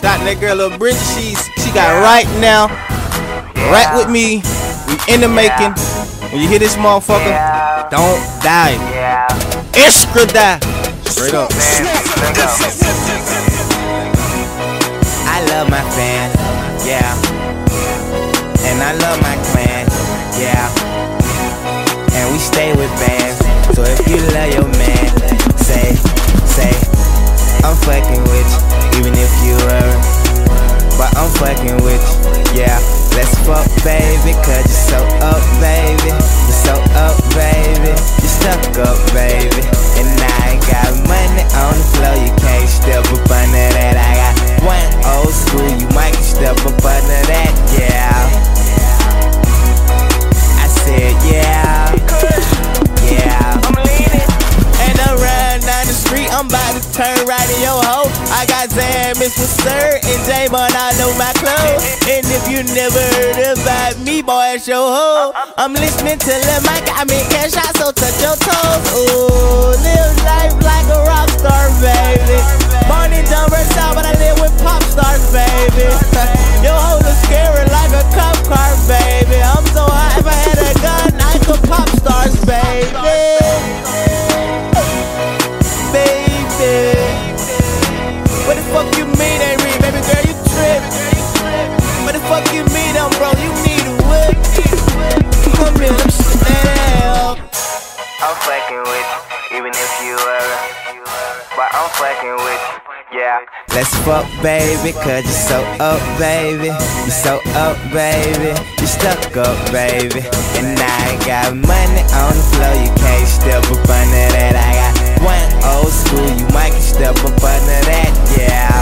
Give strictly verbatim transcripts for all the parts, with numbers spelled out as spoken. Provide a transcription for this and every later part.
Shout to that girl, Lil Bridget. She's she got right now. Right with me. We in the making. When you hear this motherfucker, don't die. Extra die. Straight up. I love my fans, yeah. And I love my clan, yeah. And we stay with bands. So if you love your man, say, say, I'm fucking with you, even if you were. But I'm fucking with you, yeah. Let's fuck, baby, cause you're so up, baby. You're so up, baby. You're stuck up, baby. And I ain't got money on the floor, you can't step up under that. I got one old school, you might can step up under that, yeah. I said, yeah, yeah. I'm leaning. And I'm riding down the street, I'm about to turn right in your hoe. I got Zan, Mister Sir, and J-Mon, I know my clothes. And if you never heard about me, boy, it's your hoe. I'm listening to Lil Mike, I mean cash out, so touch your toes. Ooh, live life like a rock star, baby. Born in Dumb South, but I live with pop stars, baby. Your hoe look scary like a cop car, baby. I'm so high, if I had a gun, I could pop stars, baby. Baby, what the fuck you mean, ain't read, baby girl, you trip. What the fuck you mean, um, bro, you need a whip. Come here, let me shit that up. I'm fucking with you, even if you were. But I'm fucking with you, yeah. Let's fuck, baby, cause you're so up, baby. You're so up, baby. You're stuck up, baby. And I ain't got money on the floor, you can't step up under that. I got one old school, you might can step up under that, yeah.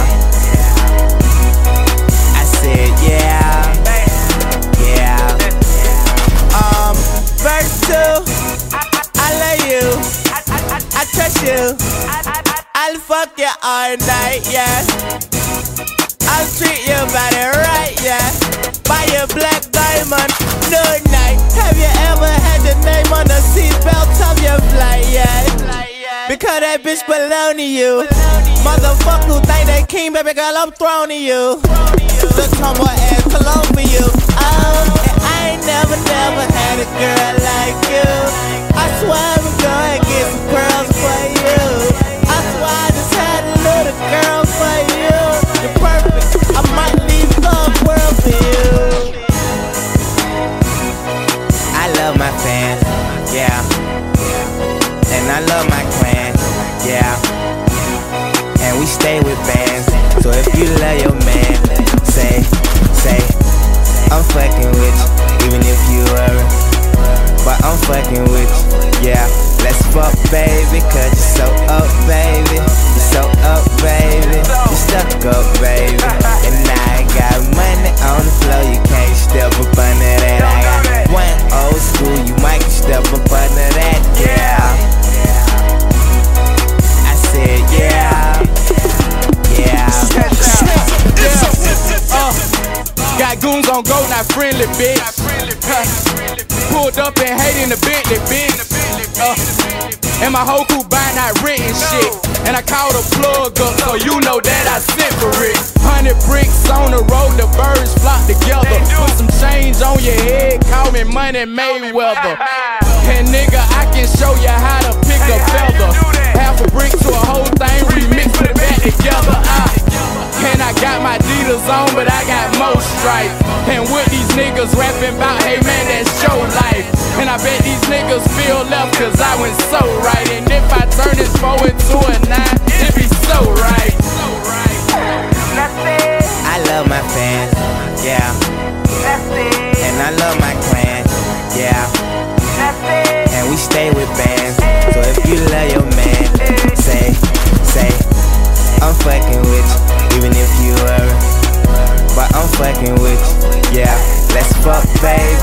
I said, yeah, yeah. Um, verse two, I love you, I trust you, I'll fuck you all night, yeah. I'll treat your body right, yeah. Buy your black diamond, no night. Have you ever had your name on the seatbelt of your flight, yeah? Because that bitch belong to you. Motherfucker who think they king, baby girl, I'm throwing to you. The tomboy ass cologne for you. Um, and I ain't never, never had a girl like you. I swear I'm gonna get some girls for you. I swear I just had a little girl for you. You're perfect, I might leave the world for you. I love my fans, yeah. And I love my clan, yeah. And we stay with bands. So if you love your man, say, say, I'm fucking with you, even if you were. But I'm fucking with you, yeah. Let's fuck, baby, cause you're so up, baby. You're so up, baby. You're stuck up, baby. And I ain't got money on the floor, you can't step up under that. I got one old school, you might can step up under that, yeah. Yeah, yeah, yeah. Uh, got goons on go, not friendly, bitch. Uh, pulled up and hating the Bentley, bitch. Uh, and my whole crew buying that written shit. And I called a plug up, so you know that I sent for it. Hundred bricks on the road, the birds flock together. Put some change on your head, call me Money Mayweather. And nigga, I can show you how to pick a feather. Half a brick to a whole thing, remix it back together. I, and I got my Adidas on, but I got more stripes. And with these niggas rapping about, hey man, that's your life. And I bet these niggas feel left, cause I went so right. And if I turn this four into a nine, it be so right. I love my fans, yeah. And I love my clan, yeah. And we stay with bands. So if you love your man, say, say, I'm fucking with you, even if you were. But I'm fucking with you, yeah. Let's fuck, baby,